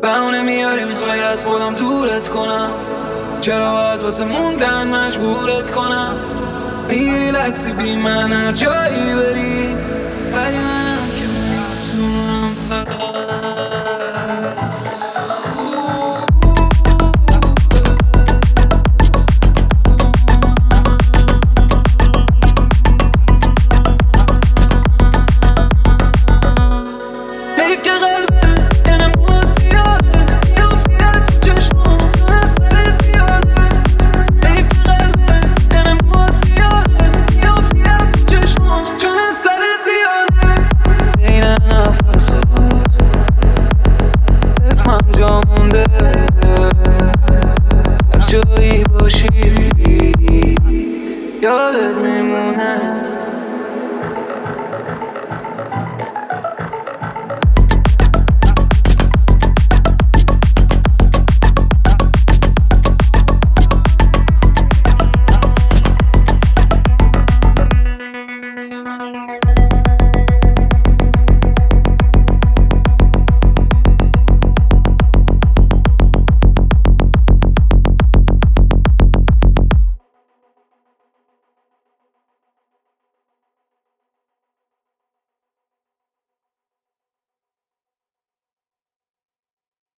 بهونه میاری میخوای از خودم دورت کنم، چرا باید واسه موندن مجبورت کنم؟ میری لکسی بی من هر جایی بری، ولی منم که میتونم حیف که قلبت یه نمود زیاده، میافیه تو چشمام تو اثرت زیاده. حیف که قلبت یه نمود زیاده، میافیه تو چشمام تو اثرت زیاده. بین نفست اسمم جا مونده، هر جایی باشی یادت میمونه.